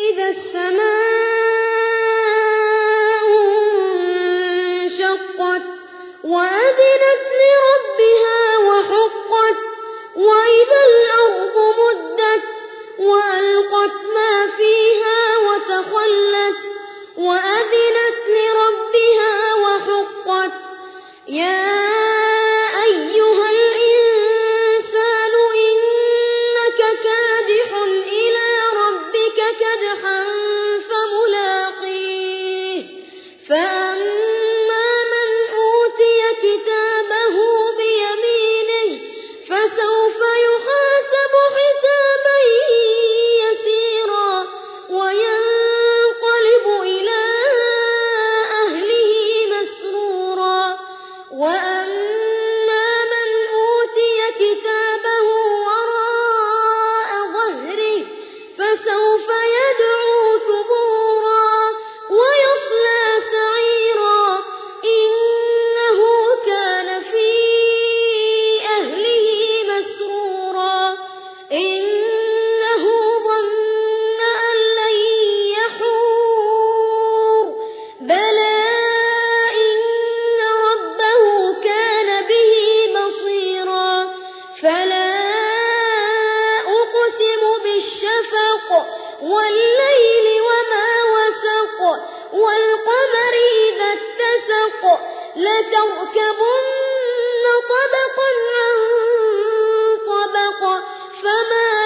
إذا السماء انشقت وأذنت لربها وحقت وإذا الأرض مدت وألقت ما فيها وتخلت وأذنت لربها وحقت يا أيها الإنسان إنك كادح إلى ربك كدحا فملاقيه فأما من أوتي كتابه بيمينه فسوف يحاسب حسابا يسيرا وينقلب إلى أهله مسرورا وأما من أوتي كتابه وراء ظهره فسوف يدعو ثبورا ويصلى سعيرا إنه كان في أهله مسرورا إنه ظن أن لن يحور بلى إن ربه كان به بصيرا فلا أقسم بالشفق والليل وما وسق والقمر إذا اتسق لتركبن طبقا عن طبق فما